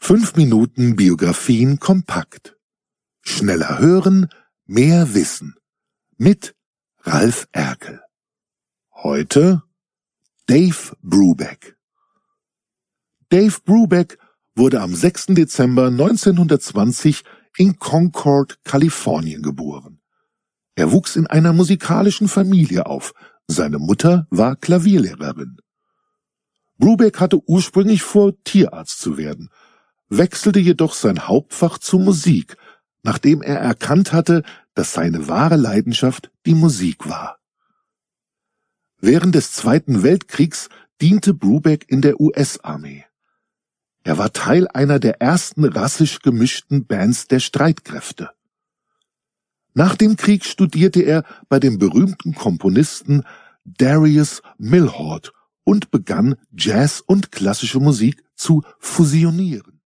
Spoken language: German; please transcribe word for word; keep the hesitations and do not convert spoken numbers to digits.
Fünf Minuten Biografien kompakt. Schneller hören, mehr wissen. Mit Ralf Erkel. Heute Dave Brubeck. Dave Brubeck wurde am sechsten Dezember neunzehnhundertzwanzig in Concord, Kalifornien geboren. Er wuchs in einer musikalischen Familie auf. Seine Mutter war Klavierlehrerin. Brubeck hatte ursprünglich vor, Tierarzt zu werden, wechselte jedoch sein Hauptfach zur Musik, nachdem er erkannt hatte, dass seine wahre Leidenschaft die Musik war. Während des Zweiten Weltkriegs diente Brubeck in der U S-Armee. Er war Teil einer der ersten rassisch gemischten Bands der Streitkräfte. Nach dem Krieg studierte er bei dem berühmten Komponisten Darius Milhaud und begann, Jazz und klassische Musik zu fusionieren.